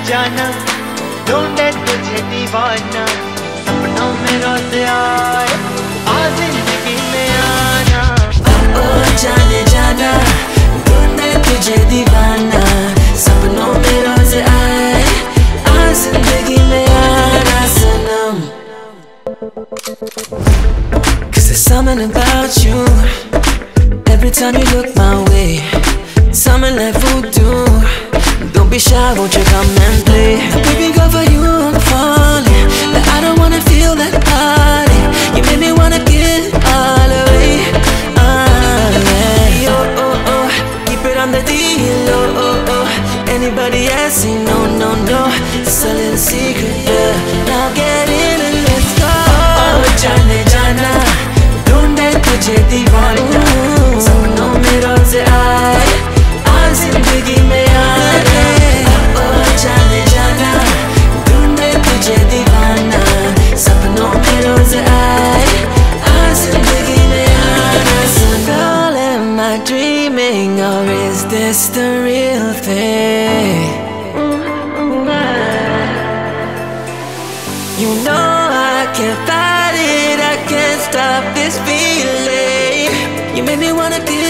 जाना, ढूंढे तुझे दीवाना, सपनों में रोज आए, आ जिंदगी में आना। ओ जाने जाना, ढूंढे तुझे दीवाना, सपनों में रोज आए, आ जिंदगी में आना सनम। 'Cause there's something about you, every time you look my way, something like voodoo. Don't be shy, won't you come and play? Baby girl, for you I'm falling, but I don't wanna feel that body. You made me wanna get all away. Yeah. Oh, oh, oh, keep it on the deal. Oh, oh, oh, anybody else say no, no, no. It's a little secret, yeah. Now get in and let's go. Oh, जाने जाना, ढूंढे तुझे दीवाना, सपनों में रोज आए, आ जिंदगी में आए। ओ जाने जाना, ढूंढे तुझे दीवाना, सपनों में रोज आए, आ जिंदगी में आना। So girl, am I dreaming or is this the real thing? You know I can't fight it, I can't stop this feeling. You made me wanna give